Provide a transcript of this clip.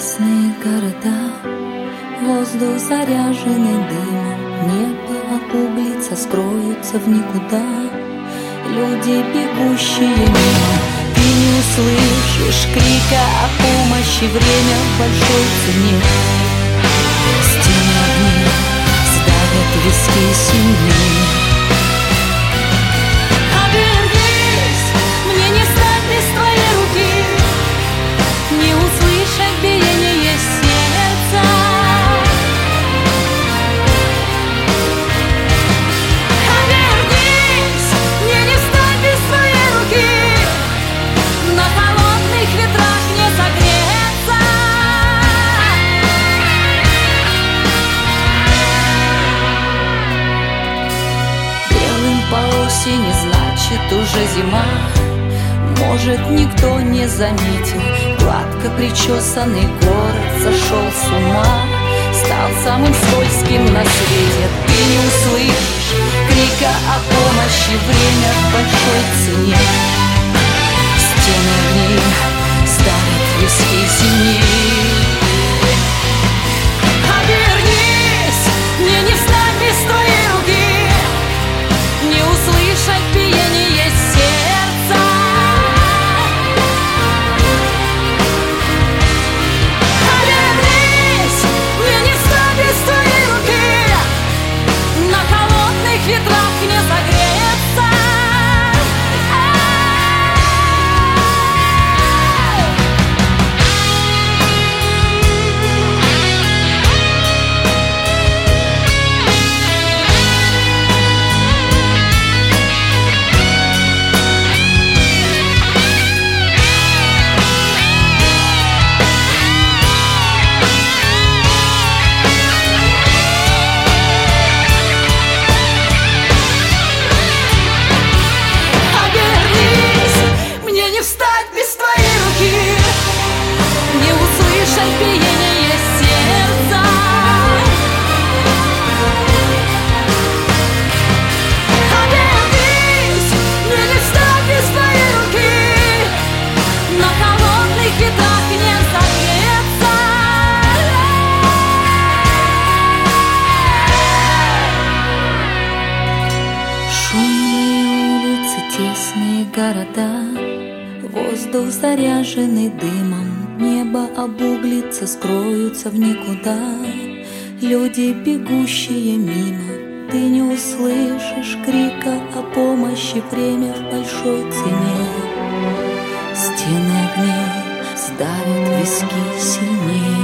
тесные города, воздух заряженный дымом, небо обуглится, скроются в никуда. Люди, бегущие мимо, ты не услышишь крика о помощи, время в большой цене. Стены огни сдавят виски сильнее. Обернись, мне не стать без твоей руки, не услышать биение сердца. Обернись, мне не стать без твоей руки, на холодных ветрах не согреться. Белым по осени значит уже зима. Может, никто не заметил, гладко причесанный город сошел с ума, стал самым скользким на свете. Ты не услышишь крика о помощи, время в большой цене. Стены огней ставят виски синей. Обернись, мне не встать без твоей руки, не услышать биение сердца. Обернись, мне не встать без твоей руки, на холодных ветрах не согреться. Города, воздух заряженный дымом, небо обуглится, скроются в никуда. Люди, бегущие мимо, ты не услышишь крика о помощи, время в большой цене. Стены огней сдавят виски сильнее.